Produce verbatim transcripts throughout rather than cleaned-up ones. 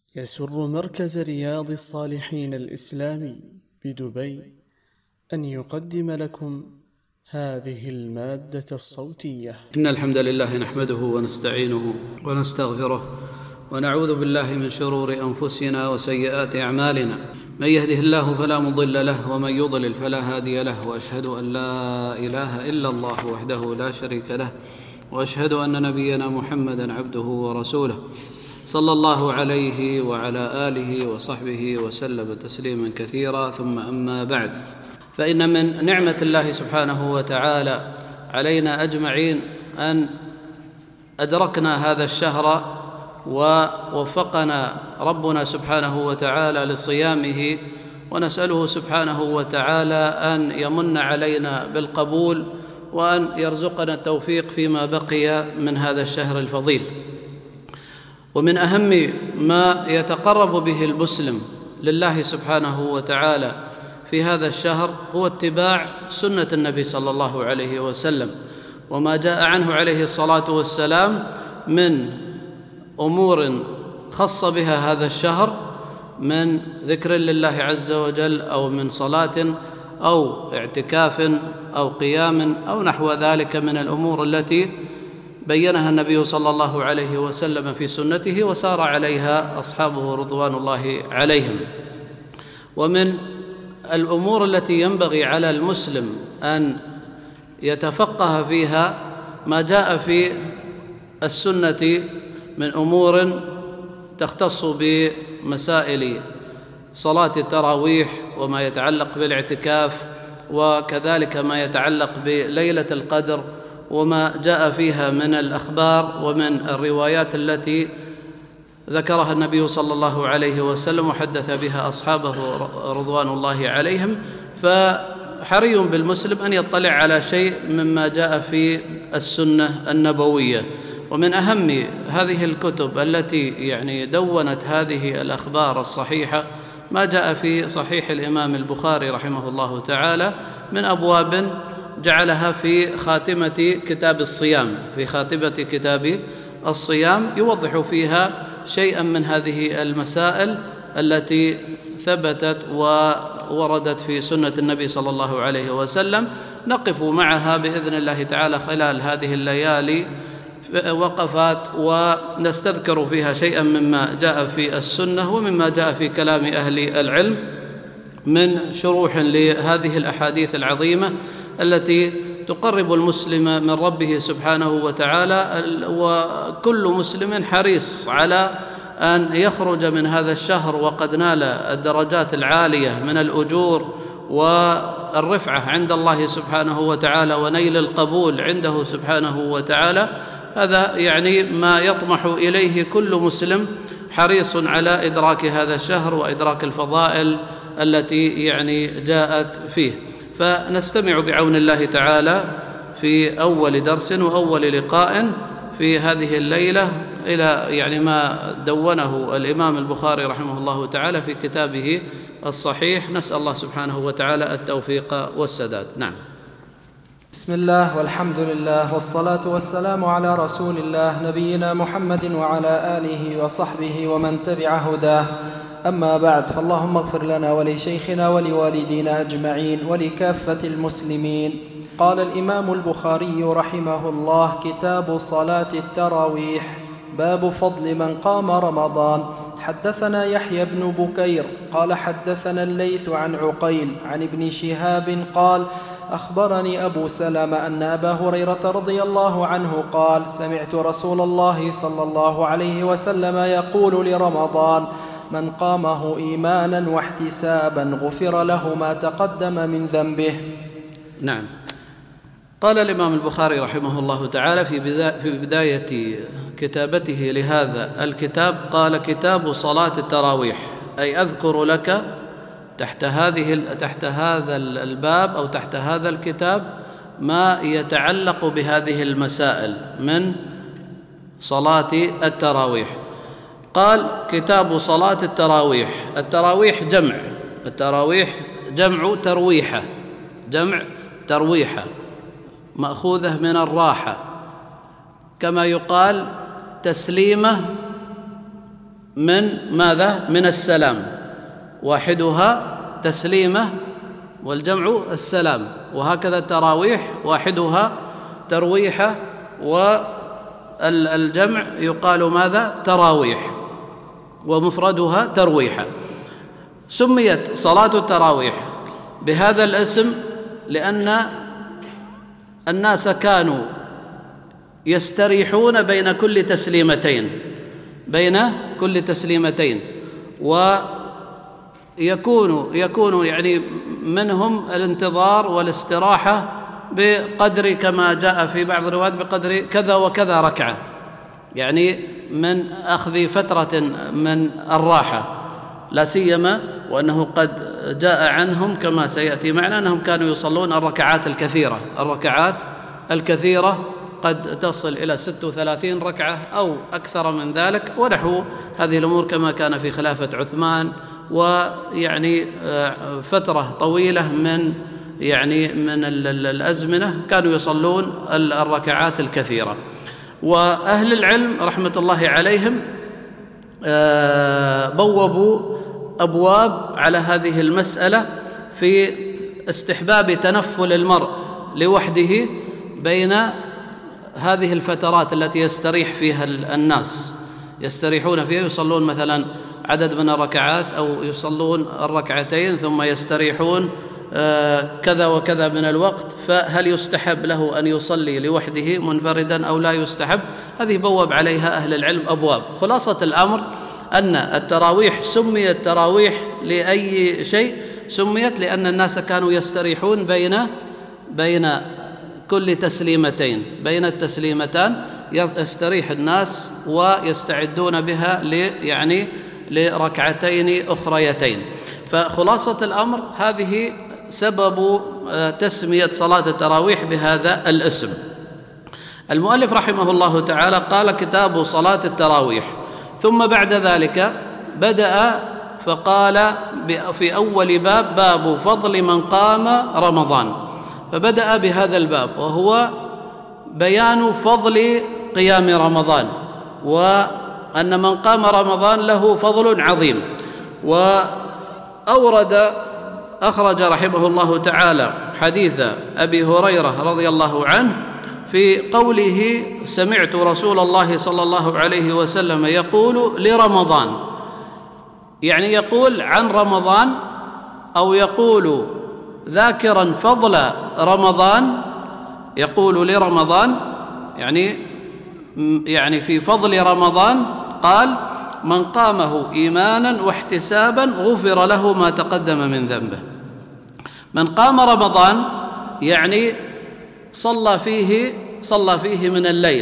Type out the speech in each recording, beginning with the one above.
يسر مركز رياض الصالحين الإسلامي بدبي أن يقدم لكم هذه المادة الصوتية. إن الحمد لله نحمده ونستعينه ونستغفره ونعوذ بالله من شرور أنفسنا وسيئات أعمالنا. من يهده الله فلا مضل له ومن يضلل فلا هادي له، وأشهد أن لا إله إلا الله وحده لا شريك له، وأشهد أن نبينا محمدًا عبده ورسوله صلى الله عليه وعلى آله وصحبه وسلم تسليما كثيرا. ثم أما بعد، فإن من نعمة الله سبحانه وتعالى علينا أجمعين أن أدركنا هذا الشهر ووفقنا ربنا سبحانه وتعالى لصيامه، ونسأله سبحانه وتعالى أن يمن علينا بالقبول وأن يرزقنا التوفيق فيما بقي من هذا الشهر الفضيل. ومن أهم ما يتقرب به المسلم لله سبحانه وتعالى في هذا الشهر هو اتباع سنة النبي صلى الله عليه وسلم، وما جاء عنه عليه الصلاة والسلام من أمور خص بها هذا الشهر من ذكر لله عز وجل، أو من صلاة أو اعتكاف أو قيام أو نحو ذلك من الأمور التي بينها النبي صلى الله عليه وسلم في سنته وسار عليها أصحابه رضوان الله عليهم. ومن الأمور التي ينبغي على المسلم أن يتفقه فيها ما جاء في السنة من أمور تختص بمسائل صلاة التراويح وما يتعلق بالاعتكاف، وكذلك ما يتعلق بليلة القدر وما جاء فيها من الأخبار ومن الروايات التي ذكرها النبي صلى الله عليه وسلم وحدث بها أصحابه رضوان الله عليهم. فحري بالمسلم أن يطلع على شيء مما جاء في السنة النبوية. ومن أهم هذه الكتب التي يعني دونت هذه الأخبار الصحيحة ما جاء في صحيح الإمام البخاري رحمه الله تعالى من أبواب جعلها في خاتمة كتاب الصيام، في خاتمة كتاب الصيام يوضح فيها شيئا من هذه المسائل التي ثبتت ووردت في سنة النبي صلى الله عليه وسلم، نقف معها بإذن الله تعالى خلال هذه الليالي وقفات ونستذكر فيها شيئا مما جاء في السنة ومما جاء في كلام أهل العلم من شروح لهذه الأحاديث العظيمة التي تقرب المسلم من ربه سبحانه وتعالى. وكل مسلم حريص على أن يخرج من هذا الشهر وقد نال الدرجات العالية من الأجور والرفعة عند الله سبحانه وتعالى ونيل القبول عنده سبحانه وتعالى. هذا يعني ما يطمح إليه كل مسلم حريص على إدراك هذا الشهر وإدراك الفضائل التي يعني جاءت فيه. فنستمع بعون الله تعالى في أول درس وأول لقاء في هذه الليلة إلى يعني ما دونه الإمام البخاري رحمه الله تعالى في كتابه الصحيح. نسأل الله سبحانه وتعالى التوفيق والسداد. نعم. بسم الله والحمد لله والصلاة والسلام على رسول الله نبينا محمد وعلى آله وصحبه ومن تبع هداه. أما بعد، فاللهم اغفر لنا ولشيخنا ولوالدينا أجمعين ولكافة المسلمين. قال الإمام البخاري رحمه الله: كتاب صلاة التراويح، باب فضل من قام رمضان. حدثنا يحيى بن بكير قال حدثنا الليث عن عقيل عن ابن شهاب قال: أخبرني أبو سلمة أن أبا هريرة رضي الله عنه قال: سمعت رسول الله صلى الله عليه وسلم يقول لرمضان: من قامه إيمانا واحتسابا غفر له ما تقدم من ذنبه. نعم. قال الإمام البخاري رحمه الله تعالى في بداية كتابته لهذا الكتاب، قال: كتاب صلاة التراويح، أي أذكر لك تحت هذه تحت هذا الباب أو تحت هذا الكتاب ما يتعلق بهذه المسائل من صلاة التراويح. قال: كتاب صلاة التراويح. التراويح جمع التراويح جمع ترويحة جمع ترويحة مأخوذة من الراحة، كما يقال تسليمة من ماذا؟ من السلام، واحدها تسليمة والجمع السلام، وهكذا التراويح واحدها ترويحة والجمع يقال ماذا؟ تراويح، ومفردها ترويحة. سميت صلاة التراويح بهذا الاسم لأن الناس كانوا يستريحون بين كل تسليمتين بين كل تسليمتين ويكون يكون يعني منهم الانتظار والاستراحة بقدر كما جاء في بعض الروايات بقدر كذا وكذا ركعة، يعني من أخذ فترة من الراحة، لا سيما وأنه قد جاء عنهم كما سيأتي معنا أنهم كانوا يصلون الركعات الكثيرة الركعات الكثيرة قد تصل إلى ست وثلاثين ركعة أو أكثر من ذلك ونحو هذه الأمور، كما كان في خلافة عثمان، ويعني فترة طويلة من يعني من الأزمنة كانوا يصلون الركعات الكثيرة. وأهل العلم رحمة الله عليهم بوبوا أبواب على هذه المسألة في استحباب تنفل المرء لوحده بين هذه الفترات التي يستريح فيها الناس، يستريحون فيها، يصلون مثلا عدد من الركعات أو يصلون الركعتين ثم يستريحون كذا وكذا من الوقت، فهل يستحب له أن يصلي لوحده منفردا أو لا يستحب؟ هذه بوب عليها أهل العلم أبواب. خلاصة الأمر أن التراويح سميت تراويح لأي شيء؟ سميت لأن الناس كانوا يستريحون بين بين كل تسليمتين، بين التسليمتان يستريح الناس ويستعدون بها يعني لركعتين أخريتين. فخلاصة الأمر هذه سبب تسمية صلاة التراويح بهذا الاسم. المؤلف رحمه الله تعالى قال: كتاب صلاة التراويح. ثم بعد ذلك بدأ فقال في أول باب: باب فضل من قام رمضان. فبدأ بهذا الباب وهو بيان فضل قيام رمضان، وأن من قام رمضان له فضل عظيم. وأورد أخرج رحمه الله تعالى حديث أبي هريرة رضي الله عنه في قوله: سمعت رسول الله صلى الله عليه وسلم يقول لرمضان، يعني يقول عن رمضان أو يقول ذاكرا فضل رمضان، يقول لرمضان يعني يعني في فضل رمضان قال: من قامه إيمانا واحتسابا غفر له ما تقدم من ذنبه. من قام رمضان يعني صلى فيه صلى فيه من الليل،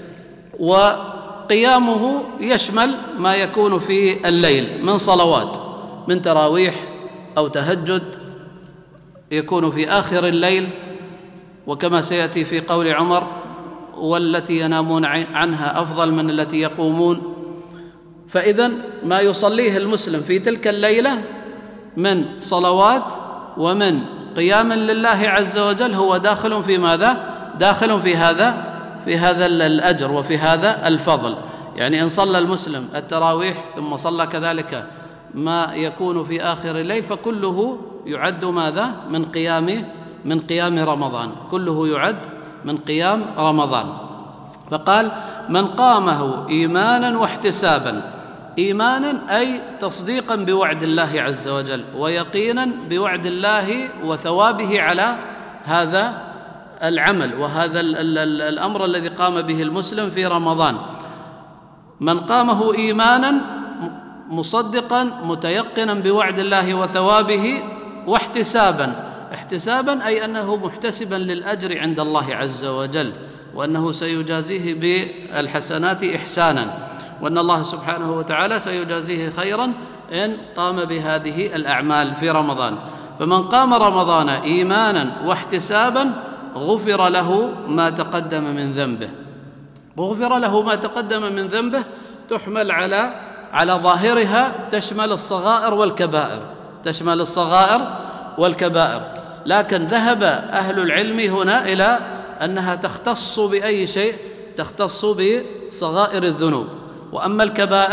وقيامه يشمل ما يكون في الليل من صلوات، من تراويح أو تهجد يكون في آخر الليل، وكما سيأتي في قول عمر: والتي ينامون عنها أفضل من التي يقومون. فإذن ما يصليه المسلم في تلك الليلة من صلوات ومن قيام لله عز وجل هو داخل في ماذا؟ داخل في هذا في هذا الأجر وفي هذا الفضل. يعني إن صلى المسلم التراويح ثم صلى كذلك ما يكون في آخر الليل فكله يعد ماذا؟ من قيام من قيام رمضان، كله يعد من قيام رمضان. فقال: من قامه إيمانا واحتسابا. إيمانا أي تصديقا بوعد الله عز وجل، ويقينا بوعد الله وثوابه على هذا العمل وهذا الأمر الذي قام به المسلم في رمضان. من قامه إيمانا مصدقا متيقنا بوعد الله وثوابه، واحتسابا. احتسابا أي أنه محتسبا للأجر عند الله عز وجل، وأنه سيجازيه بالحسنات إحسانا، وأن الله سبحانه وتعالى سيجازيه خيرا إن قام بهذه الأعمال في رمضان. فمن قام رمضان إيمانا واحتسابا غفر له ما تقدم من ذنبه. وغفر له ما تقدم من ذنبه تحمل على على ظاهرها، تشمل الصغائر والكبائر، تشمل الصغائر والكبائر. لكن ذهب أهل العلم هنا إلى أنها تختص بأي شيء؟ تختص بصغائر الذنوب. وأما الكبائر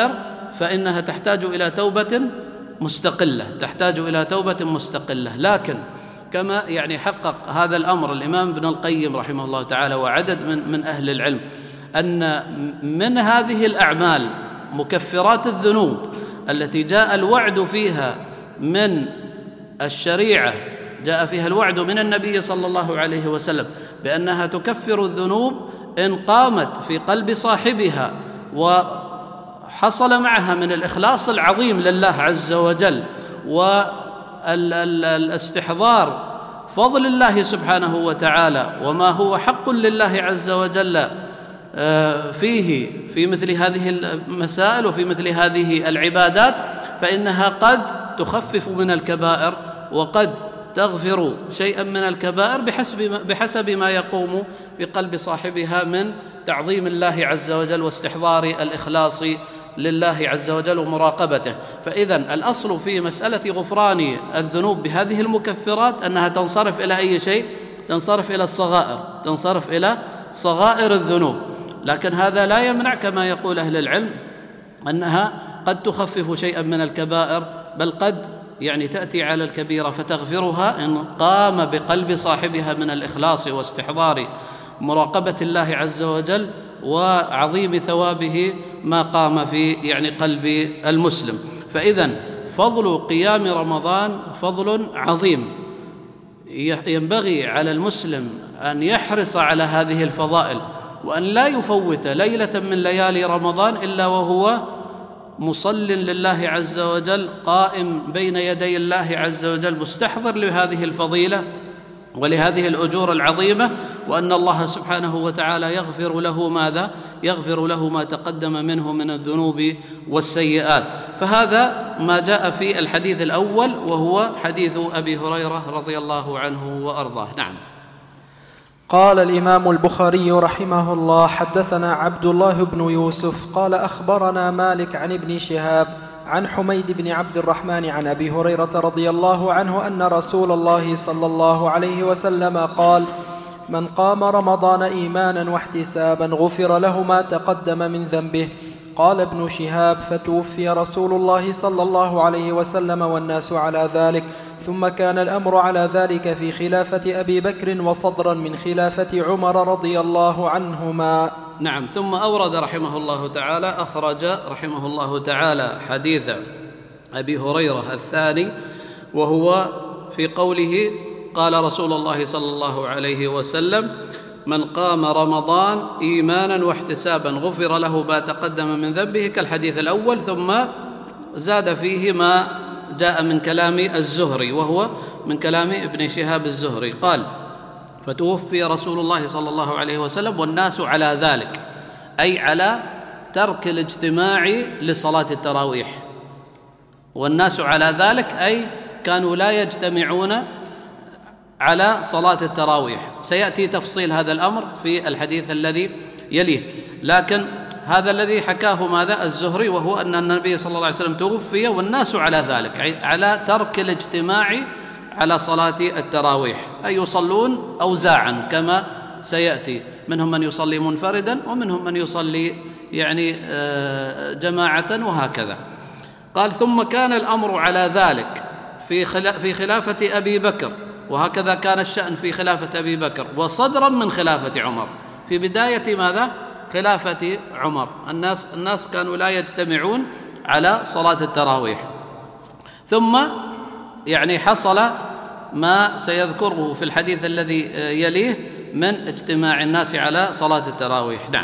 فإنها تحتاج إلى توبة مستقلة تحتاج إلى توبة مستقلة. لكن كما يعني حقق هذا الأمر الإمام ابن القيم رحمه الله تعالى وعدد من من أهل العلم، أن من هذه الأعمال مكفرات الذنوب التي جاء الوعد فيها من الشريعة، جاء فيها الوعد من النبي صلى الله عليه وسلم بأنها تكفر الذنوب إن قامت في قلب صاحبها وحصل معها من الإخلاص العظيم لله عز وجل والاستحضار فضل الله سبحانه وتعالى وما هو حق لله عز وجل فيه في مثل هذه المسائل وفي مثل هذه العبادات، فإنها قد تخفف من الكبائر وقد تغفر شيئا من الكبائر بحسب بحسب ما يقوم في قلب صاحبها من تعظيم الله عز وجل واستحضار الإخلاص لله عز وجل ومراقبته. فإذا الأصل في مسألة غفران الذنوب بهذه المكفرات أنها تنصرف إلى أي شيء؟ تنصرف إلى الصغائر، تنصرف إلى صغائر الذنوب. لكن هذا لا يمنع كما يقول أهل العلم أنها قد تخفف شيئا من الكبائر، بل قد يعني تأتي على الكبيرة فتغفرها إن قام بقلب صاحبها من الإخلاص واستحضار مراقبة الله عز وجل وعظيم ثوابه ما قام في يعني قلب المسلم. فإذا فضل قيام رمضان فضل عظيم، ينبغي على المسلم أن يحرص على هذه الفضائل وأن لا يفوت ليلة من ليالي رمضان إلا وهو مصل لله عز وجل قائم بين يدي الله عز وجل مستحضر لهذه الفضيلة ولهذه الأجور العظيمة، وأن الله سبحانه وتعالى يغفر له ماذا؟ يغفر له ما تقدم منه من الذنوب والسيئات. فهذا ما جاء في الحديث الأول وهو حديث أبي هريرة رضي الله عنه وأرضاه. نعم. قال الإمام البخاري رحمه الله: حدثنا عبد الله بن يوسف قال أخبرنا مالك عن ابن شهاب عن حميد بن عبد الرحمن عن أبي هريرة رضي الله عنه أن رسول الله صلى الله عليه وسلم قال: من قام رمضان إيمانا واحتسابا غفر له ما تقدم من ذنبه. قال ابن شهاب: فتوفي رسول الله صلى الله عليه وسلم والناس على ذلك، ثم كان الأمر على ذلك في خلافة أبي بكر وصدرا من خلافة عمر رضي الله عنهما. نعم. ثم أورد رحمه الله تعالى أخرج رحمه الله تعالى حديث أبي هريرة الثاني، وهو في قوله: قال رسول الله صلى الله عليه وسلم: من قام رمضان إيمانا واحتسابا غفر له ما تقدم من ذنبه، كالحديث الأول. ثم زاد فيه ما جاء من كلام الزهري وهو من كلام ابن شهاب الزهري، قال: فتوفي رسول الله صلى الله عليه وسلم والناس على ذلك، أي على ترك الاجتماع لصلاة التراويح. والناس على ذلك أي كانوا لا يجتمعون على صلاة التراويح. سيأتي تفصيل هذا الأمر في الحديث الذي يليه، لكن هذا الذي حكاه ماذا؟ الزهري، وهو أن النبي صلى الله عليه وسلم توفي والناس على ذلك، على ترك الاجتماع على صلاة التراويح، أي يصلون أوزاعا كما سيأتي، منهم من يصلي منفردا ومنهم من يصلي يعني جماعة وهكذا. قال: ثم كان الأمر على ذلك في خلافة أبي بكر، وهكذا كان الشأن في خلافة أبي بكر، وصدرا من خلافة عمر. في بداية ماذا؟ خلافة عمر الناس الناس كانوا لا يجتمعون على صلاة التراويح. ثم يعني حصل ما سيذكره في الحديث الذي يليه من اجتماع الناس على صلاة التراويح. نعم.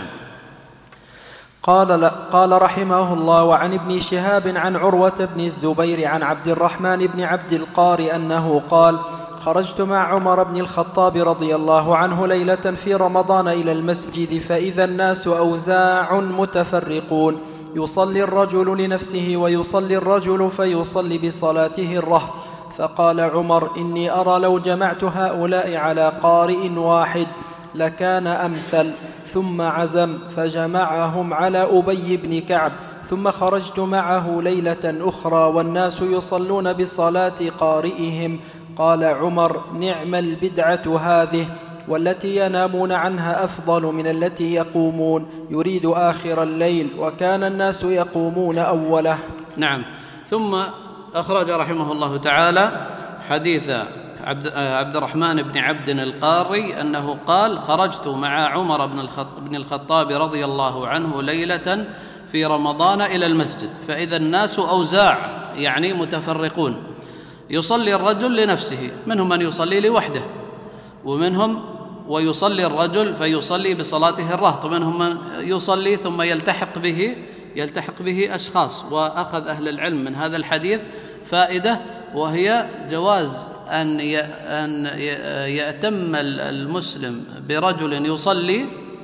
قال, قال رحمه الله: وعن ابن شهاب عن عروة بن الزبير عن عبد الرحمن بن عبد القار أنه قال: خرجت مع عمر بن الخطاب رضي الله عنه ليلة في رمضان إلى المسجد، فإذا الناس أوزاع متفرقون، يصلي الرجل لنفسه ويصلي الرجل فيصلي بصلاته الرهط. فقال عمر: إني أرى لو جمعت هؤلاء على قارئ واحد لكان أمثل. ثم عزم فجمعهم على أبي بن كعب، ثم خرجت معه ليلة أخرى والناس يصلون بصلاة قارئهم. قال عمر: نعم البدعة هذه. والتي ينامون عنها أفضل من التي يقومون، يريد آخر الليل، وكان الناس يقومون أوله. نعم. ثم أخرج رحمه الله تعالى حديث عبد الرحمن بن عبد القاري أنه قال: خرجت مع عمر بن الخطاب رضي الله عنه ليلة في رمضان إلى المسجد، فإذا الناس أوزاع، يعني متفرقون، يصلي الرجل لنفسه، منهم من يصلي لوحده، ومنهم ويصلي الرجل فيصلي بصلاته الرهط، ومنهم من يصلي ثم يلتحق به يلتحق به أشخاص. وأخذ أهل العلم من هذا الحديث فائدة، وهي جواز أن أن يأتم المسلم برجل يصلي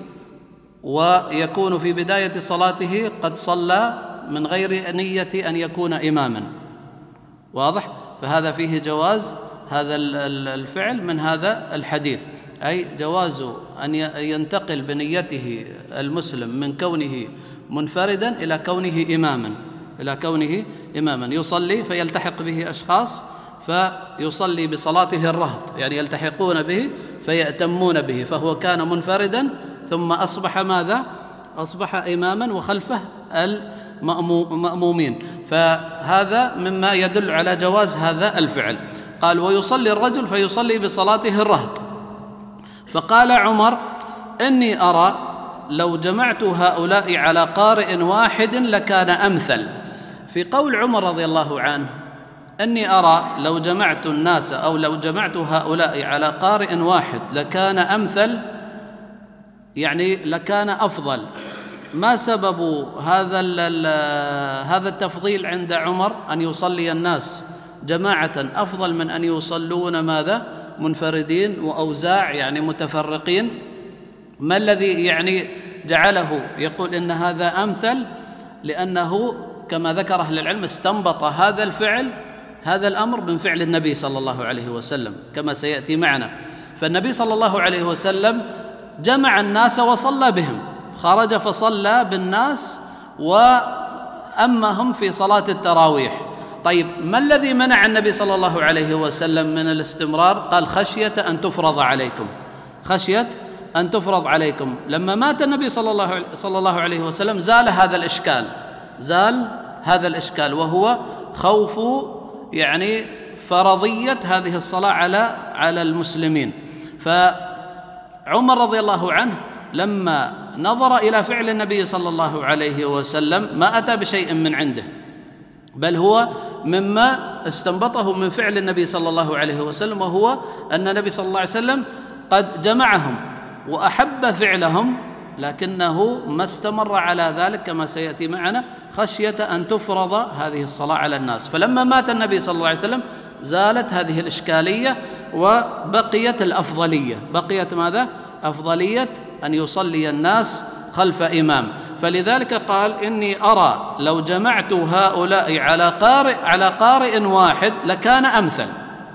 ويكون في بداية صلاته قد صلى من غير نية أن يكون إماما. واضح؟ فهذا فيه جواز هذا الفعل من هذا الحديث، أي جواز أن ينتقل بنيته المسلم من كونه منفردا إلى كونه إماما إلى كونه إماما يصلي فيلتحق به أشخاص فيصلي بصلاته الرهط، يعني يلتحقون به فيأتمون به، فهو كان منفردا ثم أصبح ماذا؟ أصبح إماما وخلفه المأمومين. فهذا مما يدل على جواز هذا الفعل. قال: ويصلي الرجل فيصلي بصلاته الرهط. فقال عمر: إني أرى لو جمعت هؤلاء على قارئ واحد لكان أمثل. في قول عمر رضي الله عنه إني أرى لو جمعت الناس أو لو جمعت هؤلاء على قارئ واحد لكان أمثل، يعني لكان أفضل. ما سبب هذا هذا التفضيل عند عمر أن يصلي الناس جماعة أفضل من أن يصلون ماذا؟ منفردين وأوزاع، يعني متفرقين. ما الذي يعني جعله يقول إن هذا أمثل؟ لأنه كما ذكر أهل العلم استنبط هذا الفعل هذا الأمر من فعل النبي صلى الله عليه وسلم كما سيأتي معنا. فالنبي صلى الله عليه وسلم جمع الناس وصلى بهم، خرج فصلى بالناس وأمهم في صلاة التراويح. طيب، ما الذي منع النبي صلى الله عليه وسلم من الاستمرار؟ قال: خشية أن تفرض عليكم خشية أن تفرض عليكم. لما مات النبي صلى الله صلى الله عليه وسلم زال هذا الإشكال زال هذا الإشكال وهو خوف يعني فرضية هذه الصلاة على على المسلمين. فعمر رضي الله عنه لما نظر إلى فعل النبي صلى الله عليه وسلم ما أتى بشيء من عنده، بل هو مما استنبطه من فعل النبي صلى الله عليه وسلم، وهو أن النبي صلى الله عليه وسلم قد جمعهم وأحب فعلهم، لكنه ما استمر على ذلك كما سيأتي معنا خشية أن تفرض هذه الصلاة على الناس. فلما مات النبي صلى الله عليه وسلم زالت هذه الإشكالية وبقيت الأفضلية بقيت ماذا؟ أفضلية أن يصلي الناس خلف إمام. فلذلك قال: إني أرى لو جمعت هؤلاء على قارئ على قارئ واحد لكان أمثل،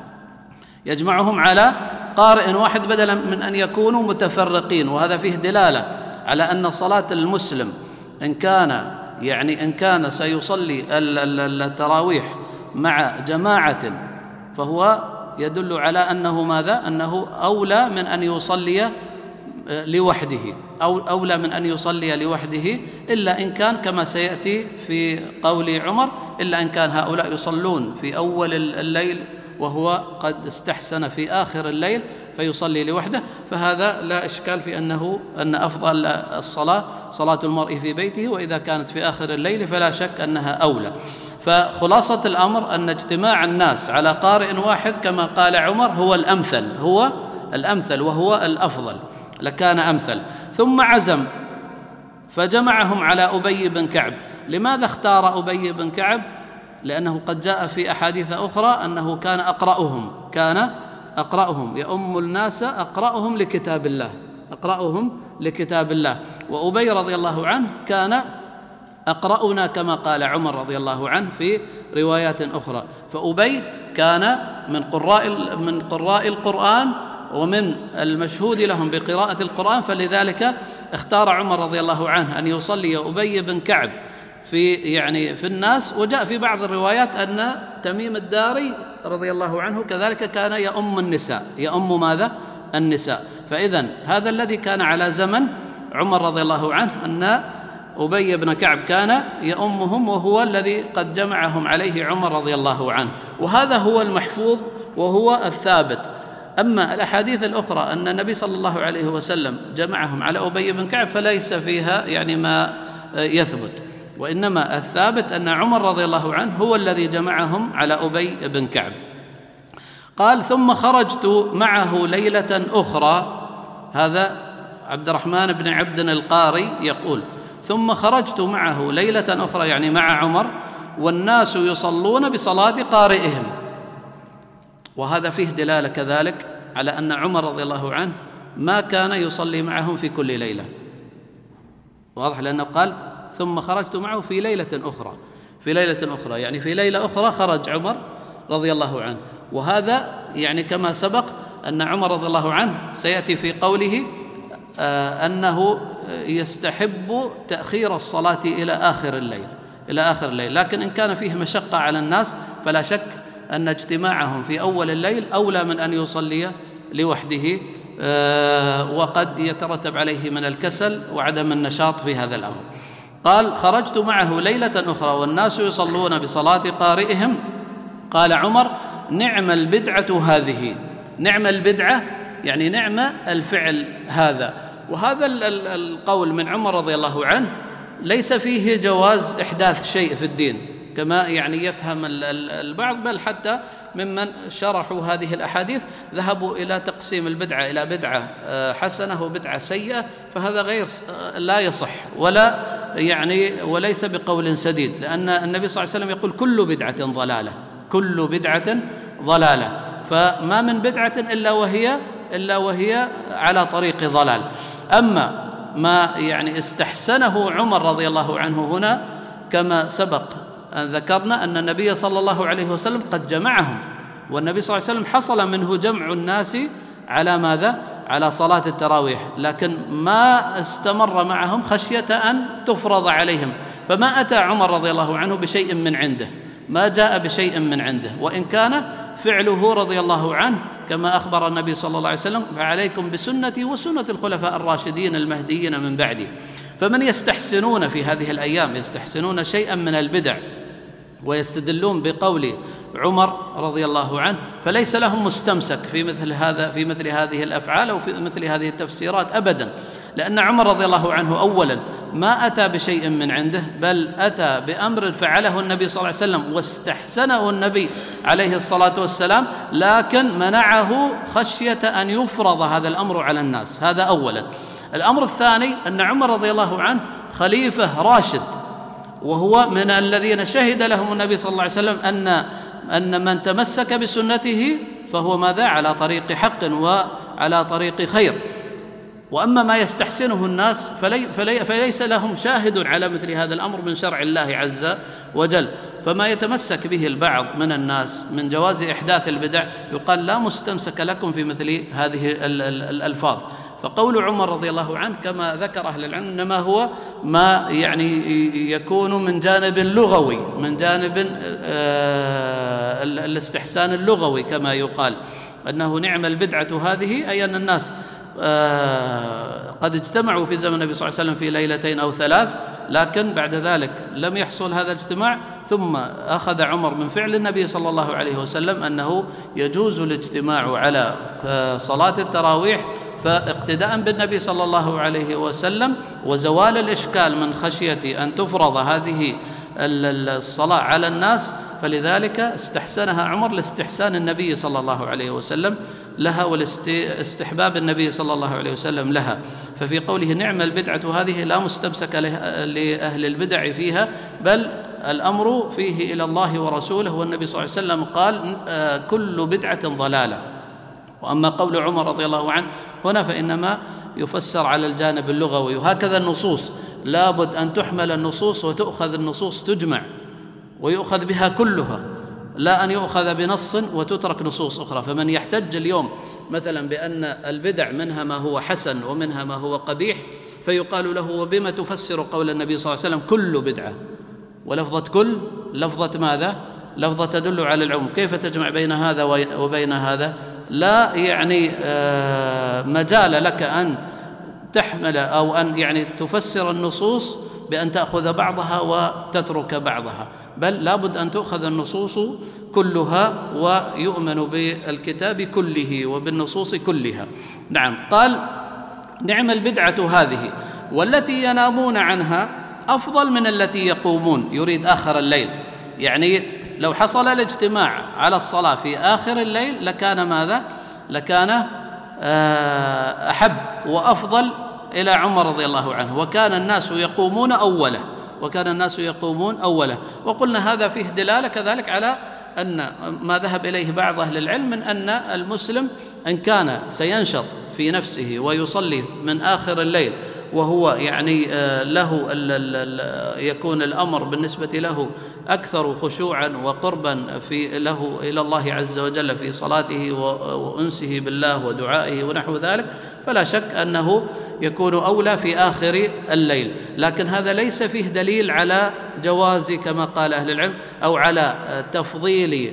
يجمعهم على قارئ واحد بدلا من أن يكونوا متفرقين. وهذا فيه دلالة على أن صلاة المسلم إن كان يعني إن كان سيصلي التراويح مع جماعة فهو يدل على أنه ماذا؟ أنه أولى من أن يصلي لوحده أو أولى من أن يصلي لوحده، إلا إن كان كما سيأتي في قول عمر: إلا إن كان هؤلاء يصلون في أول الليل وهو قد استحسن في آخر الليل فيصلي لوحده، فهذا لا إشكال في أنه أن أفضل الصلاة صلاة المرء في بيته، وإذا كانت في آخر الليل فلا شك أنها أولى. فخلاصة الأمر أن اجتماع الناس على قارئ واحد كما قال عمر هو الأمثل هو الأمثل وهو الأفضل، لكان أمثل. ثم عزم فجمعهم على أبي بن كعب. لماذا اختار أبي بن كعب؟ لأنه قد جاء في أحاديث أخرى أنه كان أقرأهم كان أقرأهم يؤم الناس أقرأهم لكتاب الله أقرأهم لكتاب الله وأبي رضي الله عنه كان أقرأنا كما قال عمر رضي الله عنه في روايات أخرى. فأبي كان من قراء من قراء القرآن ومن المشهود لهم بقراءة القرآن، فلذلك اختار عمر رضي الله عنه أن يصلي أبي بن كعب في يعني في الناس. وجاء في بعض الروايات أن تميم الداري رضي الله عنه كذلك كان يؤم النساء يؤم ماذا؟ النساء. فإذن هذا الذي كان على زمن عمر رضي الله عنه، أن أبي بن كعب كان يؤمهم وهو الذي قد جمعهم عليه عمر رضي الله عنه، وهذا هو المحفوظ وهو الثابت. أما الأحاديث الأخرى أن النبي صلى الله عليه وسلم جمعهم على أبي بن كعب فليس فيها يعني ما يثبت، وإنما الثابت أن عمر رضي الله عنه هو الذي جمعهم على أبي بن كعب. قال: ثم خرجت معه ليلة أخرى. هذا عبد الرحمن بن عبد القاري يقول: ثم خرجت معه ليلة أخرى، يعني مع عمر، والناس يصلون بصلاة قارئهم. وهذا فيه دلالة كذلك على أن عمر رضي الله عنه ما كان يصلي معهم في كل ليلة، واضح، لأنه قال: ثم خرجت معه في ليلة أخرى، في ليلة أخرى يعني في ليلة أخرى خرج عمر رضي الله عنه. وهذا يعني كما سبق أن عمر رضي الله عنه سيأتي في قوله آه أنه يستحب تأخير الصلاة إلى آخر الليل، إلى آخر الليل، لكن إن كان فيه مشقة على الناس فلا شك أن اجتماعهم في أول الليل أولى من أن يصلي لوحده، آه وقد يترتب عليه من الكسل وعدم النشاط في هذا الأمر. قال: خرجت معه ليلة أخرى والناس يصلون بصلاة قارئهم. قال عمر: نعم البدعة هذه. نعم البدعة يعني نعم الفعل هذا. وهذا القول من عمر رضي الله عنه ليس فيه جواز إحداث شيء في الدين كما يعني يفهم البعض، بل حتى ممن شرحوا هذه الأحاديث ذهبوا إلى تقسيم البدعة إلى بدعة حسنة وبدعة سيئة، فهذا غير لا يصح ولا يعني وليس بقول سديد، لأن النبي صلى الله عليه وسلم يقول: كل بدعة ضلالة، كل بدعة ضلالة، فما من بدعة إلا وهي إلا وهي على طريق ضلال. أما ما يعني استحسنه عمر رضي الله عنه هنا كما سبق أن ذكرنا أن النبي صلى الله عليه وسلم قد جمعهم، والنبي صلى الله عليه وسلم حصل منه جمع الناس على ماذا؟ على صلاة التراويح، لكن ما استمر معهم خشية أن تفرض عليهم، فما أتى عمر رضي الله عنه بشيء من عنده، ما جاء بشيء من عنده، وإن كان فعله رضي الله عنه كما أخبر النبي صلى الله عليه وسلم: فعليكم بسنتي وسنة الخلفاء الراشدين المهديين من بعدي. فمن يستحسنون في هذه الأيام يستحسنون شيئا من البدع ويستدلون بقول عمر رضي الله عنه، فليس لهم مستمسك في مثل هذا في مثل هذه الأفعال أو في مثل هذه التفسيرات أبدا، لأن عمر رضي الله عنه أولا ما أتى بشيء من عنده، بل أتى بأمر فعله النبي صلى الله عليه وسلم واستحسنه النبي عليه الصلاة والسلام، لكن منعه خشية أن يفرض هذا الأمر على الناس. هذا أولا. الأمر الثاني أن عمر رضي الله عنه خليفة راشد، وهو من الذين شهد لهم النبي صلى الله عليه وسلم أن أن من تمسك بسنته فهو ماذا؟ على طريق حق وعلى طريق خير. وأما ما يستحسنه الناس فلي فلي فليس لهم شاهد على مثل هذا الأمر من شرع الله عز وجل، فما يتمسك به البعض من الناس من جواز إحداث البدع يقال لا مستمسك لكم في مثل هذه الألفاظ. فقول عمر رضي الله عنه كما ذكر أهل العلم إنما هو ما يعني يكون من جانب لغوي، من جانب الاستحسان اللغوي كما يقال، أنه نعم البدعة هذه، أي أن الناس قد اجتمعوا في زمن النبي صلى الله عليه وسلم في ليلتين أو ثلاث، لكن بعد ذلك لم يحصل هذا الاجتماع، ثم أخذ عمر من فعل النبي صلى الله عليه وسلم أنه يجوز الاجتماع على صلاة التراويح، فاقتداء بالنبي صلى الله عليه وسلم وزوال الإشكال من خشية أن تفرض هذه الصلاة على الناس، فلذلك استحسنها عمر لاستحسان النبي صلى الله عليه وسلم لها والاستحباب النبي صلى الله عليه وسلم لها. ففي قوله نعم البدعة هذه لا مستمسك لأهل البدع فيها، بل الأمر فيه إلى الله ورسوله، والنبي صلى الله عليه وسلم قال كل بدعة ضلالة. وأما قول عمر رضي الله عنه هنا فإنما يفسر على الجانب اللغوي، وهكذا النصوص لابد أن تحمل النصوص وتؤخذ النصوص تجمع ويؤخذ بها كلها، لا أن يؤخذ بنص وتترك نصوص أخرى. فمن يحتج اليوم مثلا بأن البدع منها ما هو حسن ومنها ما هو قبيح، فيقال له وبما تفسر قول النبي صلى الله عليه وسلم كل بدعة، ولفظة كل لفظة ماذا؟ لفظة تدل على العموم، كيف تجمع بين هذا وبين هذا؟ لا يعني مجال لك أن تحمل أو أن يعني تفسر النصوص بأن تأخذ بعضها وتترك بعضها، بل لابد أن تؤخذ النصوص كلها ويؤمن بالكتاب كله وبالنصوص كلها. نعم. قال: نعم البدعة هذه، والتي ينامون عنها أفضل من التي يقومون. يريد آخر الليل، يعني لو حصل الاجتماع على الصلاة في آخر الليل لكان ماذا؟ لكان أحب وأفضل إلى عمر رضي الله عنه، وكان الناس يقومون أوله وكان الناس يقومون أوله وقلنا هذا فيه دلالة كذلك على أن ما ذهب إليه بعض أهل العلم من أن المسلم إن كان سينشط في نفسه ويصلي من آخر الليل وهو يعني له يكون الأمر بالنسبة له أكثر خشوعا وقربا في له إلى الله عز وجل في صلاته وأنسه بالله ودعائه ونحو ذلك، فلا شك أنه يكون أولى في آخر الليل. لكن هذا ليس فيه دليل على جواز كما قال أهل العلم أو على تفضيل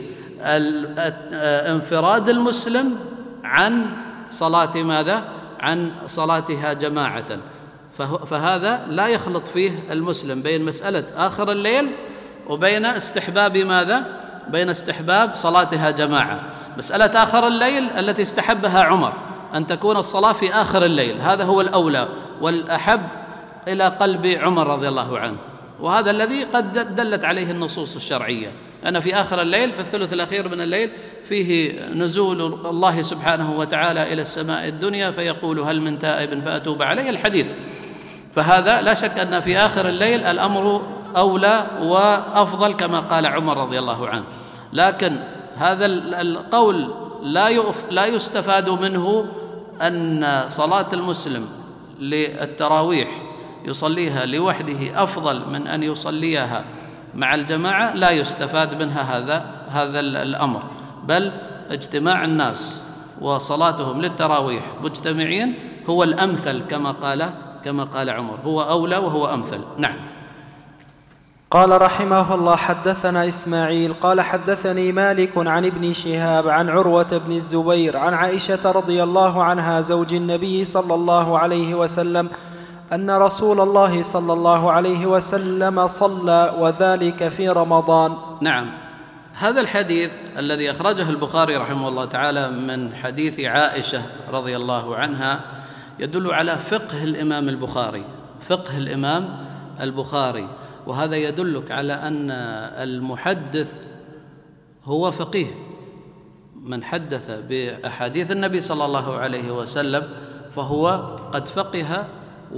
انفراد المسلم عن صلاة ماذا؟ عن صلاتها جماعة. فهذا لا يخلط فيه المسلم بين مسألة آخر الليل وبين استحباب ماذا؟ بين استحباب صلاتها جماعة. مسألة آخر الليل التي استحبها عمر أن تكون الصلاة في آخر الليل، هذا هو الأولى والأحب إلى قلب عمر رضي الله عنه، وهذا الذي قد دلت عليه النصوص الشرعية، أن في آخر الليل في الثلث الأخير من الليل فيه نزول الله سبحانه وتعالى إلى السماء الدنيا فيقول: هل من تائب فأتوب عليه، الحديث. فهذا لا شك أن في آخر الليل الأمر أولى وأفضل كما قال عمر رضي الله عنه. لكن هذا القول لا لا يستفاد منه أن صلاة المسلم للتراويح يصليها لوحده أفضل من أن يصليها مع الجماعة، لا يستفاد منها هذا هذا الأمر، بل اجتماع الناس وصلاتهم للتراويح مجتمعين هو الأمثل كما قال كما قال عمر، هو أولى وهو أمثل. نعم. قال رحمه الله: حدثنا إسماعيل قال حدثني مالك عن ابن شهاب عن عروة بن الزبير عن عائشة رضي الله عنها زوج النبي صلى الله عليه وسلم أن رسول الله صلى الله عليه وسلم صلى وذلك في رمضان. نعم. هذا الحديث الذي أخرجه البخاري رحمه الله تعالى من حديث عائشة رضي الله عنها يدل على فقه الإمام البخاري فقه الإمام البخاري وهذا يدلك على أن المحدث هو فقيه، من حدث بأحاديث النبي صلى الله عليه وسلم فهو قد فقه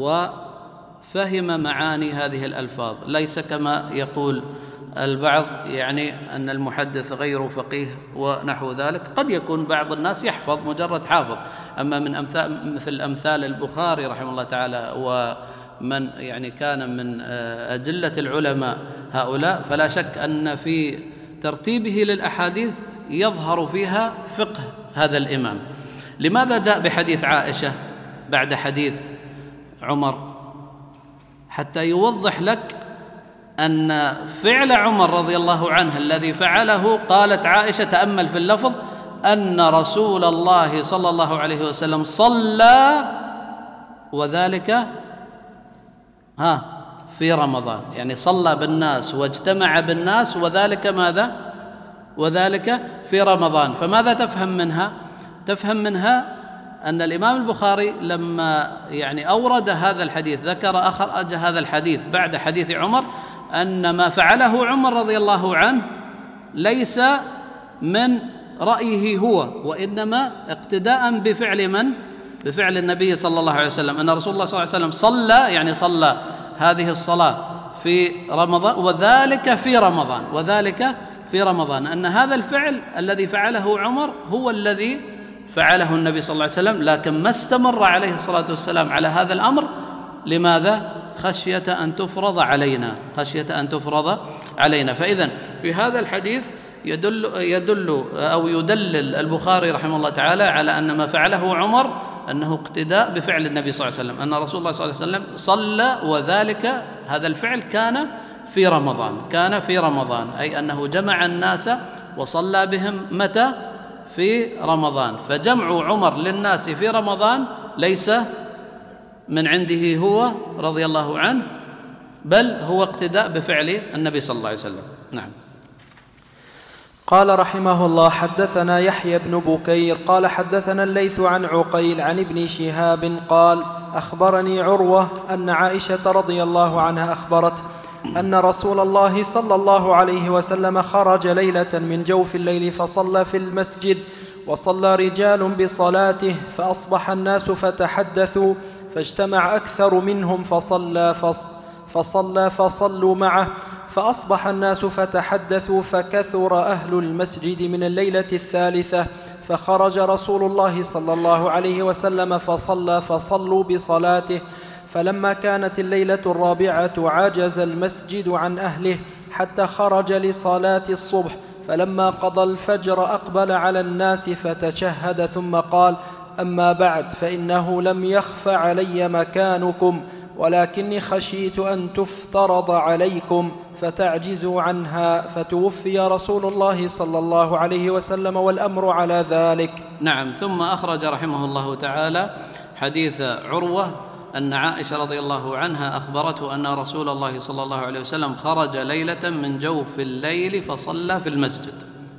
وفهم معاني هذه الألفاظ، ليس كما يقول البعض يعني أن المحدث غير فقيه ونحو ذلك. قد يكون بعض الناس يحفظ مجرد حافظ، أما من أمثال مثل أمثال البخاري رحمه الله تعالى ومن يعني كان من أجلة العلماء هؤلاء، فلا شك أن في ترتيبه للأحاديث يظهر فيها فقه هذا الإمام. لماذا جاء بحديث عائشة بعد حديث عمر؟ حتى يوضح لك أن فعل عمر رضي الله عنه الذي فعله، قالت عائشة: تأمل في اللفظ، أن رسول الله صلى الله عليه وسلم صلى وذلك ها في رمضان، يعني صلى بالناس واجتمع بالناس وذلك ماذا؟ وذلك في رمضان. فماذا تفهم منها؟ تفهم منها أن الإمام البخاري لما يعني أورد هذا الحديث ذكر أخرج هذا الحديث بعد حديث عمر أن ما فعله عمر رضي الله عنه ليس من رأيه هو، وإنما اقتداء بفعل من؟ بفعل النبي صلى الله عليه وسلم، أن رسول الله صلى الله عليه وسلم صلى يعني صلى هذه الصلاة في رمضان وذلك في رمضان وذلك في رمضان أن هذا الفعل الذي فعله عمر هو الذي فعله النبي صلى الله عليه وسلم، لكن ما استمر عليه الصلاة والسلام على هذا الأمر. لماذا؟ خشية أن تفرض علينا خشية أن تفرض علينا. فإذن في هذا الحديث يدل يدل أو يدلل البخاري رحمه الله تعالى على أن ما فعله عمر أنه اقتداء بفعل النبي صلى الله عليه وسلم، أن رسول الله صلى الله عليه وسلم صلى وذلك هذا الفعل كان في رمضان كان في رمضان أي أنه جمع الناس وصلى بهم متى؟ في رمضان، فجمع عمر للناس في رمضان ليس من عنده هو رضي الله عنه، بل هو اقتداء بفعل النبي صلى الله عليه وسلم. نعم. قال رحمه الله: حدثنا يحيى بن بكير قال حدثنا الليث عن عقيل عن ابن شهاب قال: أخبرني عروة أن عائشة رضي الله عنها أخبرت أن رسول الله صلى الله عليه وسلم خرج ليلة من جوف الليل فصلى في المسجد، وصلى رجال بصلاته، فأصبح الناس فتحدثوا، فاجتمع أكثر منهم فصلى فصلى فصلوا معه، فأصبح الناس فتحدثوا، فكثر أهل المسجد من الليلة الثالثة، فخرج رسول الله صلى الله عليه وسلم فصلى فصلوا بصلاته، فلما كانت الليلة الرابعة عجز المسجد عن أهله حتى خرج لصلاة الصبح، فلما قضى الفجر أقبل على الناس فتشهد ثم قال: أما بعد، فإنه لم يخف علي مكانكم، ولكني خشيت أن تفترض عليكم فتعجزوا عنها، فتوفي رسول الله صلى الله عليه وسلم والأمر على ذلك. نعم. ثم أخرج رحمه الله تعالى حديث عروة أن عائشة رضي الله عنها أخبرته أن رسول الله صلى الله عليه وسلم خرج ليلة من جوف الليل فصلى في المسجد،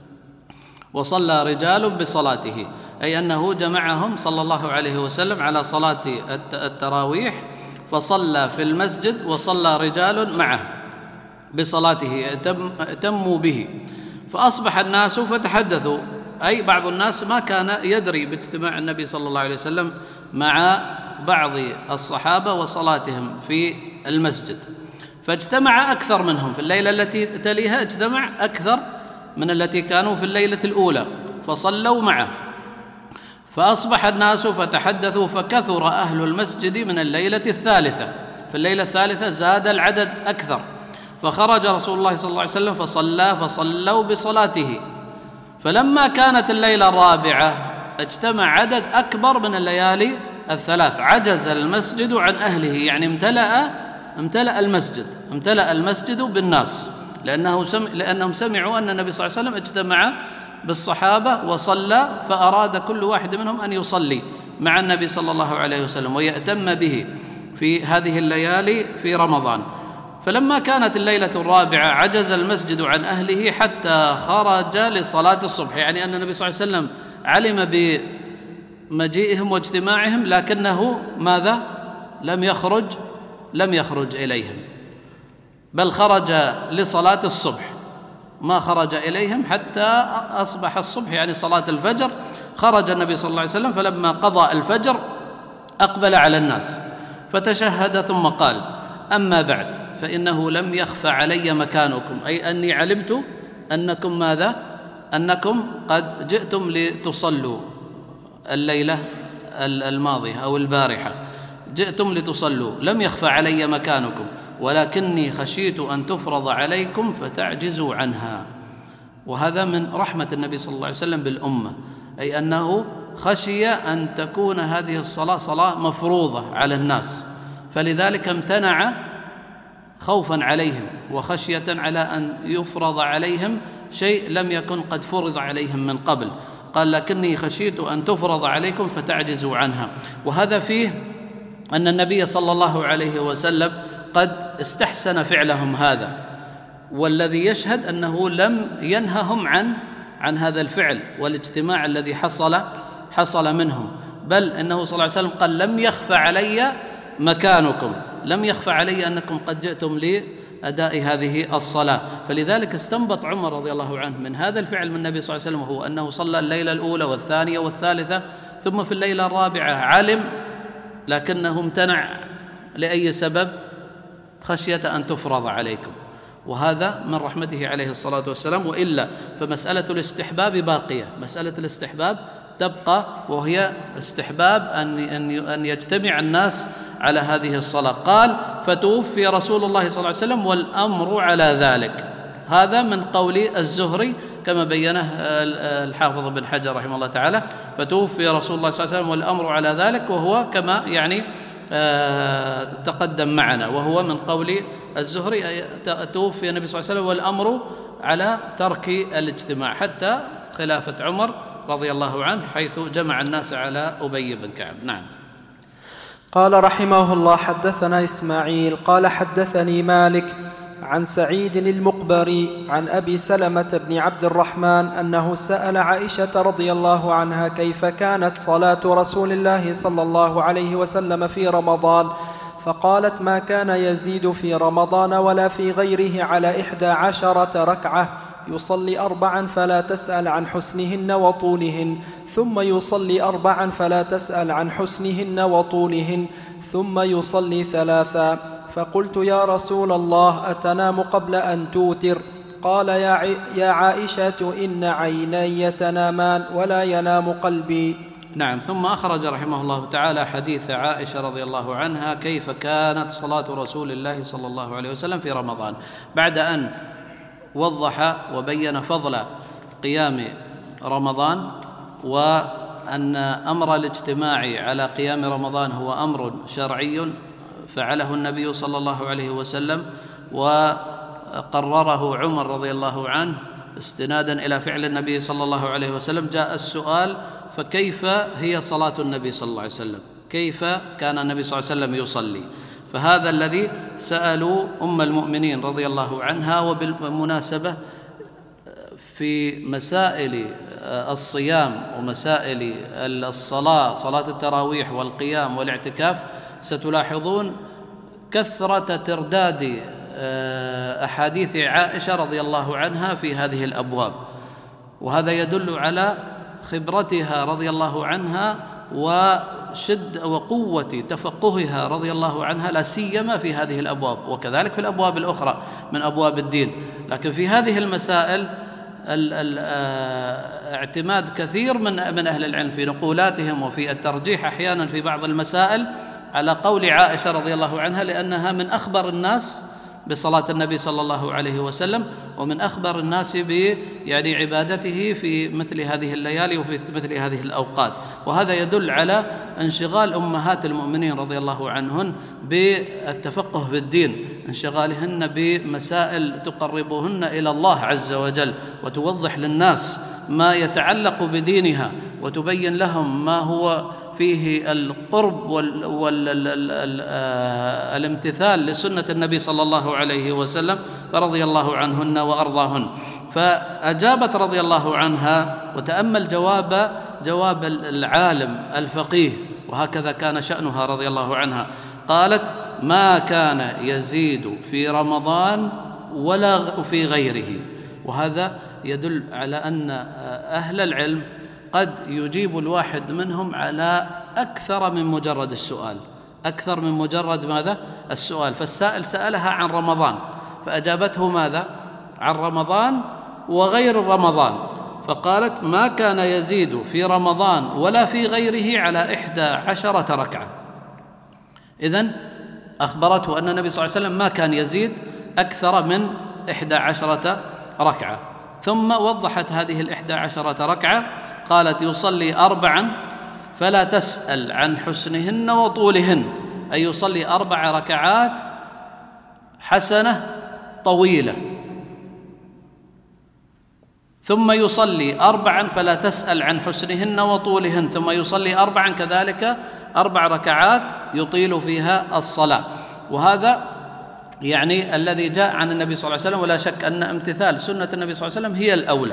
وصلى رجال بصلاته، أي أنه جمعهم صلى الله عليه وسلم على صلاة التراويح، فصلى في المسجد وصلى رجال معه بصلاته اتموا به، فأصبح الناس فتحدثوا، أي بعض الناس ما كان يدري باجتماع النبي صلى الله عليه وسلم مع بعض الصحابة وصلاتهم في المسجد، فاجتمع أكثر منهم في الليلة التي تليها، اجتمع أكثر من التي كانوا في الليلة الأولى فصلوا معه، فأصبح الناس فتحدثوا، فكثر أهل المسجد من الليلة الثالثة، في الليلة الثالثة زاد العدد أكثر، فخرج رسول الله صلى الله عليه وسلم فصلى فصلوا بصلاته، فلما كانت الليلة الرابعة اجتمع عدد أكبر من الليالي الثلاث، عجز المسجد عن أهله، يعني امتلأ امتلأ المسجد امتلأ المسجد بالناس، لأنه سم لأنهم سمعوا أن النبي صلى الله عليه وسلم اجتمع بالصحابة وصلى، فأراد كل واحد منهم أن يصلي مع النبي صلى الله عليه وسلم ويأتم به في هذه الليالي في رمضان. فلما كانت الليلة الرابعة عجز المسجد عن أهله حتى خرج لصلاة الصبح، يعني أن النبي صلى الله عليه وسلم علم بمجيئهم واجتماعهم، لكنه ماذا؟ لم يخرج لم يخرج إليهم، بل خرج لصلاة الصبح، ما خرج إليهم حتى أصبح الصبح، يعني صلاة الفجر. خرج النبي صلى الله عليه وسلم، فلما قضى الفجر أقبل على الناس فتشهد ثم قال: أما بعد، فإنه لم يخف علي مكانكم، أي أني علمت أنكم ماذا؟ أنكم قد جئتم لتصلوا الليلة الماضية أو البارحة، جئتم لتصلوا، لم يخف علي مكانكم، ولكني خشيت أن تفرض عليكم فتعجزوا عنها. وهذا من رحمة النبي صلى الله عليه وسلم بالأمة، أي أنه خشي أن تكون هذه الصلاة صلاة مفروضة على الناس، فلذلك امتنع خوفا عليهم وخشية على أن يفرض عليهم شيء لم يكن قد فرض عليهم من قبل، قال: لكني خشيت أن تفرض عليكم فتعجزوا عنها. وهذا فيه أن النبي صلى الله عليه وسلم قد استحسن فعلهم هذا، والذي يشهد أنه لم ينههم عن عن هذا الفعل والاجتماع الذي حصل حصل منهم، بل إنه صلى الله عليه وسلم قال: لم يخف علي مكانكم، لم يخف علي أنكم قد جئتم لأداء هذه الصلاة. فلذلك استنبط عمر رضي الله عنه من هذا الفعل من النبي صلى الله عليه وسلم، وهو أنه صلى الليلة الأولى والثانية والثالثة، ثم في الليلة الرابعة علم لكنه امتنع لأي سبب؟ خشية أن تفرض عليكم. وهذا من رحمته عليه الصلاة والسلام، وإلا فمسألة الاستحباب باقية، مسألة الاستحباب تبقى، وهي استحباب أن أن يجتمع الناس على هذه الصلاة. قال: فتوفي رسول الله صلى الله عليه وسلم والأمر على ذلك. هذا من قول الزهري كما بينه الحافظ بن حجر رحمه الله تعالى، فتوفي رسول الله صلى الله عليه وسلم والأمر على ذلك، وهو كما يعني تقدم معنا، وهو من قول الزهري توفي النبي صلى الله عليه وسلم والأمر على ترك الاجتماع، حتى خلافة عمر رضي الله عنه حيث جمع الناس على أبي بن كعب. نعم. قال رحمه الله: حدثنا إسماعيل قال حدثني مالك عن سعيد المقبري عن أبي سلمة بن عبد الرحمن أنه سأل عائشة رضي الله عنها كيف كانت صلاة رسول الله صلى الله عليه وسلم في رمضان، فقالت: ما كان يزيد في رمضان ولا في غيره على إحدى عشرة ركعة، يصلي أربعا فلا تسأل عن حسنهن وطولهن، ثم يصلي أربعا فلا تسأل عن حسنهن وطولهن، ثم يصلي ثلاثا. فقلت: يا رسول الله، أتنام قبل أن توتر؟ قال: يا عائشة، إن عيني تنامان ولا ينام قلبي. نعم. ثم أخرج رحمه الله تعالى حديث عائشة رضي الله عنها كيف كانت صلاة رسول الله صلى الله عليه وسلم في رمضان، بعد أن وضح وبين فضل قيام رمضان، وأن أمر الاجتماع على قيام رمضان هو أمر شرعي فعله النبي صلى الله عليه وسلم وقرره عمر رضي الله عنه استنادا إلى فعل النبي صلى الله عليه وسلم. جاء السؤال: فكيف هي صلاة النبي صلى الله عليه وسلم؟ كيف كان النبي صلى الله عليه وسلم يصلي؟ فهذا الذي سألوا أم المؤمنين رضي الله عنها. وبالمناسبة في مسائل الصيام ومسائل الصلاة، صلاة التراويح والقيام والاعتكاف، ستلاحظون كثرة ترداد أحاديث عائشة رضي الله عنها في هذه الأبواب، وهذا يدل على خبرتها رضي الله عنها وشد وقوة تفقهها رضي الله عنها، لا سيما في هذه الأبواب، وكذلك في الأبواب الأخرى من أبواب الدين. لكن في هذه المسائل اعتماد كثير من من أهل العلم في نقولاتهم وفي الترجيح أحيانا في بعض المسائل على قول عائشة رضي الله عنها، لأنها من أخبر الناس بصلاة النبي صلى الله عليه وسلم، ومن أخبر الناس ب يعني عبادته في مثل هذه الليالي وفي مثل هذه الأوقات. وهذا يدل على انشغال أمهات المؤمنين رضي الله عنهن بالتفقه في الدين، انشغالهن بمسائل تقربهن إلى الله عز وجل، وتوضح للناس ما يتعلق بدينها، وتبين لهم ما هو فيه القرب والامتثال لسنة النبي صلى الله عليه وسلم، فرضي الله عنهن وأرضاهن. فأجابت رضي الله عنها، وتأمل جواب جواب العالم الفقيه، وهكذا كان شأنها رضي الله عنها. قالت: ما كان يزيد في رمضان ولا في غيره. وهذا يدل على أن أهل العلم قد يجيب الواحد منهم على أكثر من مجرد السؤال، أكثر من مجرد ماذا؟ السؤال. فالسائل سألها عن رمضان فأجابته ماذا؟ عن رمضان وغير رمضان، فقالت: ما كان يزيد في رمضان ولا في غيره على إحدى عشرة ركعة. إذن أخبرته أن النبي صلى الله عليه وسلم ما كان يزيد أكثر من إحدى عشرة ركعة. ثم وضحت هذه الإحدى عشرة ركعة، قالت: يصلي أربعا فلا تسأل عن حسنهن وطولهن، أي يصلي أربع ركعات حسنة طويلة، ثم يصلي أربعا فلا تسأل عن حسنهن وطولهن، ثم يصلي أربعا كذلك أربع ركعات يطيل فيها الصلاة. وهذا يعني الذي جاء عن النبي صلى الله عليه وسلم، ولا شك أن امتثال سنة النبي صلى الله عليه وسلم هي الأولى.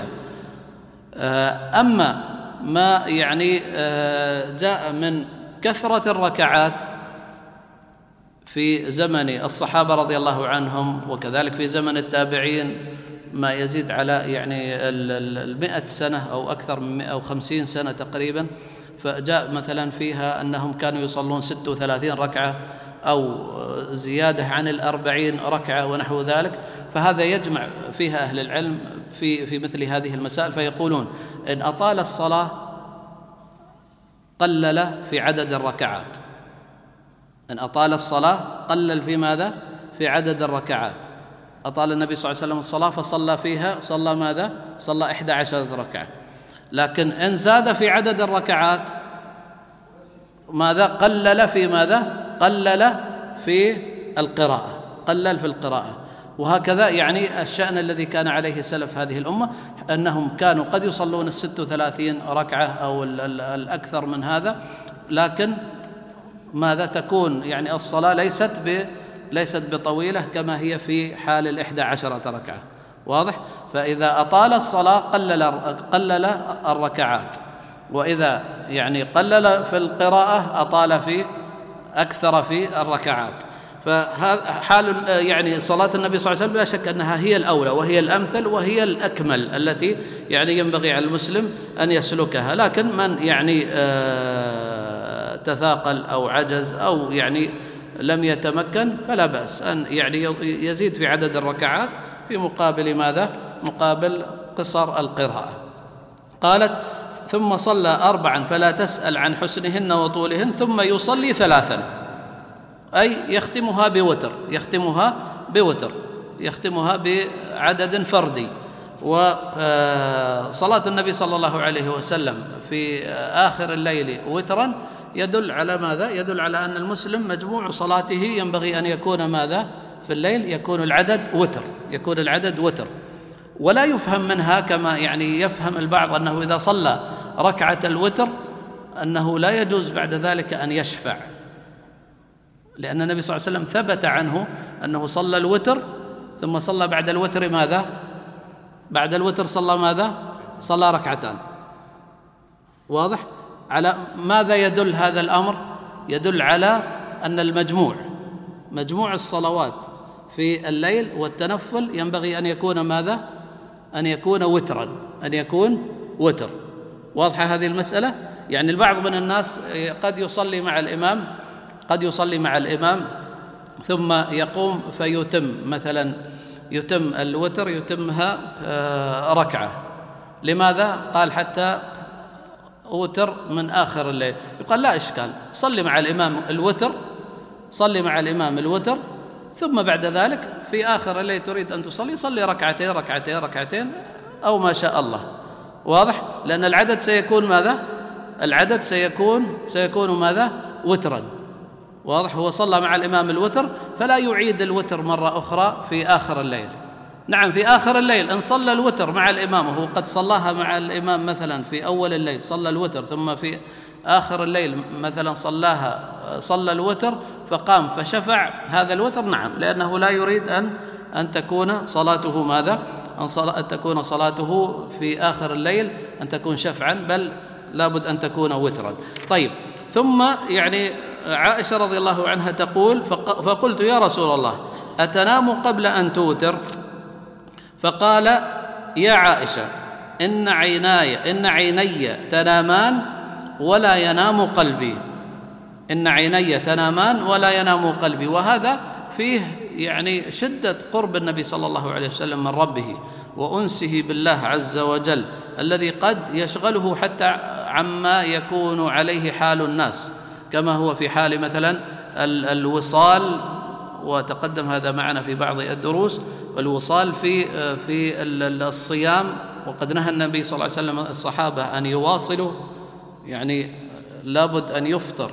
أما ما يعني جاء من كثرة الركعات في زمن الصحابة رضي الله عنهم، وكذلك في زمن التابعين ما يزيد على يعني المئة سنة أو أكثر من مئة وخمسين سنة تقريبا، فجاء مثلا فيها أنهم كانوا يصلون ستة وثلاثين ركعة أو زيادة عن الأربعين ركعة ونحو ذلك. فهذا يجمع فيها أهل العلم في في مثل هذه المسائل، فيقولون إن أطال الصلاة قلل في عدد الركعات، إن أطال الصلاة قلل في ماذا؟ في عدد الركعات. أطال النبي صلى الله عليه وسلم الصلاة فصلى فيها صلى ماذا؟ صلى إحدى عشرة ركعة. لكن إن زاد في عدد الركعات ماذا؟ قلل في ماذا؟ قلل في القراءة، قلل في القراءة. وهكذا يعني الشأن الذي كان عليه سلف هذه الأمة، أنهم كانوا قد يصلون الست وثلاثين ركعة أو الأكثر من هذا، لكن ماذا تكون يعني الصلاة ليست ب ليست بطويلة كما هي في حال الإحدى عشرة ركعة. واضح؟ فإذا أطال الصلاة قلل قلل الركعات، وإذا يعني قلل في القراءة أطال في أكثر في الركعات. فهذا حال يعني صلاة النبي صلى الله عليه وسلم لا شك أنها هي الأولى وهي الأمثل وهي الأكمل التي يعني ينبغي على المسلم أن يسلكها. لكن من يعني آه تثاقل أو عجز أو يعني لم يتمكن فلا بأس أن يعني يزيد في عدد الركعات في مقابل ماذا؟ مقابل قصر القراءة. قالت: ثم صلى أربعا فلا تسأل عن حسنهن وطولهن ثم يصلي ثلاثا، أي يختمها بوتر يختمها بوتر يختمها بعدد فردي. وصلاة النبي صلى الله عليه وسلم في آخر الليل وترا يدل على ماذا؟ يدل على أن المسلم مجموع صلاته ينبغي أن يكون ماذا؟ في الليل يكون العدد وتر يكون العدد وتر ولا يفهم منها كما يعني يفهم البعض أنه إذا صلى ركعة الوتر أنه لا يجوز بعد ذلك أن يشفع، لأن النبي صلى الله عليه وسلم ثبت عنه أنه صلى الوتر ثم صلى بعد الوتر ماذا؟ بعد الوتر صلى ماذا؟ صلى ركعتان. واضح؟ على ماذا يدل هذا الأمر؟ يدل على أن المجموع مجموع الصلوات في الليل والتنفل ينبغي أن يكون ماذا؟ أن يكون وترا أن يكون وتر. واضحة هذه المسألة؟ يعني البعض من الناس قد يصلي مع الإمام قد يصلي مع الإمام ثم يقوم فيتم مثلا يتم الوتر يتمها ركعة. لماذا؟ قال حتى وتر من آخر الليل. يقال لا إشكال، صلي مع الإمام الوتر صلي مع الإمام الوتر ثم بعد ذلك في آخر الليل تريد أن تصلي صلي ركعتين ركعتين ركعتين أو ما شاء الله. واضح؟ لأن العدد سيكون ماذا؟ العدد سيكون سيكون ماذا؟ وترا. واضح؟ هو صلى مع الإمام الوتر فلا يعيد الوتر مرة أخرى في آخر الليل. نعم في آخر الليل إن صلى الوتر مع الإمام وهو قد صلاها مع الإمام مثلا في أول الليل صلى الوتر ثم في آخر الليل مثلا صلاها صلى الوتر فقام فشفع هذا الوتر، نعم، لأنه لا يريد أن أن تكون صلاته ماذا؟ أن, أن تكون صلاته في آخر الليل أن تكون شفعا، بل لابد أن تكون وترا. طيب، ثم يعني عائشة رضي الله عنها تقول: فقلت يا رسول الله أتنام قبل أن توتر؟ فقال: يا عائشة إن عيناي إن عيني تنامان ولا ينام قلبي إن عيني تنامان ولا ينام قلبي. وهذا فيه يعني شدة قرب النبي صلى الله عليه وسلم من ربه وأنسه بالله عز وجل الذي قد يشغله حتى عما يكون عليه حال الناس، كما هو في حال مثلا الوصال، وتقدم هذا معنا في بعض الدروس، الوصال في في الصيام. وقد نهى النبي صلى الله عليه وسلم الصحابة أن يواصلوا، يعني لابد أن يفطر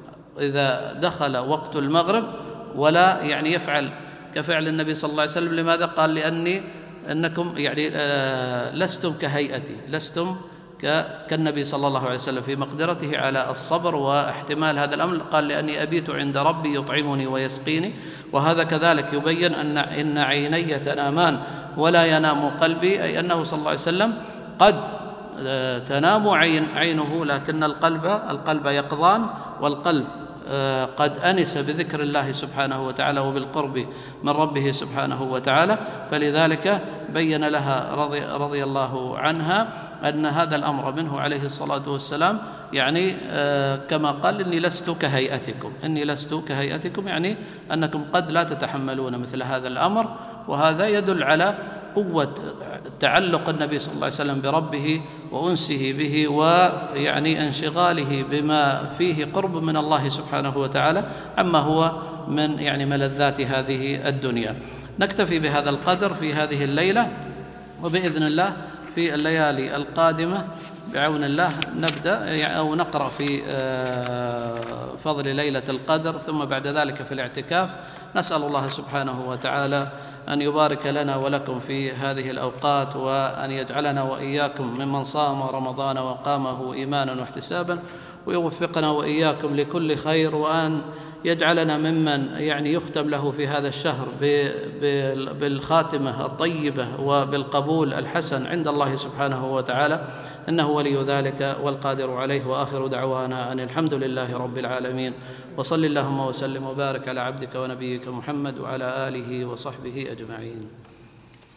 إذا دخل وقت المغرب ولا يعني يفعل كفعل النبي صلى الله عليه وسلم. لماذا؟ قال: لأني أنكم يعني لستم كهيئتي لستم كالنبي صلى الله عليه وسلم في مقدرته على الصبر واحتمال هذا الأمر. قال: لأني أبيت عند ربي يطعمني ويسقيني. وهذا كذلك يبين أن إن عيني تنامان ولا ينام قلبي، أي أنه صلى الله عليه وسلم قد تنام عين عينه لكن القلب القلب يقظان، والقلب قد أنس بذكر الله سبحانه وتعالى وبالقرب من ربه سبحانه وتعالى. فلذلك بين لها رضي, رضي الله عنها أن هذا الأمر منه عليه الصلاة والسلام، يعني كما قال: إني لست كهيئتكم إني لست كهيئتكم يعني أنكم قد لا تتحملون مثل هذا الأمر. وهذا يدل على قوة تعلق النبي صلى الله عليه وسلم بربه وأنسه به ويعني انشغاله بما فيه قرب من الله سبحانه وتعالى عما هو من يعني ملذات هذه الدنيا. نكتفي بهذا القدر في هذه الليلة، وبإذن الله في الليالي القادمة بعون الله نبدأ أو نقرأ في فضل ليلة القدر، ثم بعد ذلك في الاعتكاف. نسأل الله سبحانه وتعالى أن يبارك لنا ولكم في هذه الأوقات، وأن يجعلنا وإياكم ممن صام رمضان وقامه إيمانا واحتسابا، ويوفقنا وإياكم لكل خير، وأن يجعلنا ممن يعني يختم له في هذا الشهر بالخاتمة الطيبة وبالقبول الحسن عند الله سبحانه وتعالى، إنه ولي ذلك والقادر عليه. وآخر دعوانا أن الحمد لله رب العالمين، وصل اللهم وسلم وبارك على عبدك ونبيك محمد وعلى آله وصحبه أجمعين.